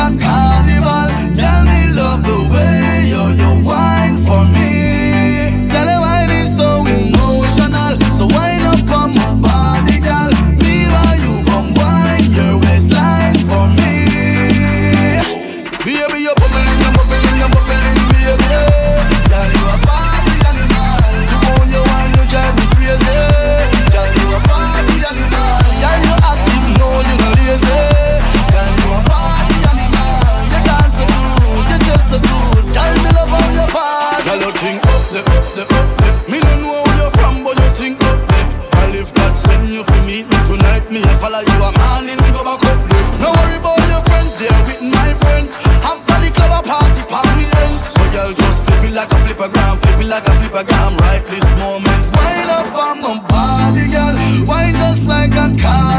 a carnival. Girl, me love the way you wine for me. Girl, your wine is so emotional, so wine up on my body, girl. Me while you come wine your waistline for me. Baby, you're bubbling, you're bubbling, you're bubbling, baby. Girl, you a party animal. To own your wine, you drive me crazy. Girl, you a party animal. Girl, you active, no, you not lazy. Girl, you a party animal. You dance so good, you just so good. Girl, me love how you party. Girl, you think up there, up there, up there. Me no know where you're from, but you think up there. Girl, if God send you for meet me tonight, me I follow you a morning, go back up there. No worry about your friends, they're with my friends. After the club a party, party ends. So girl, just flip it like a flippergram, flip it like a flippergram. Right this moment, wind up on my body, girl. Wine just like a car.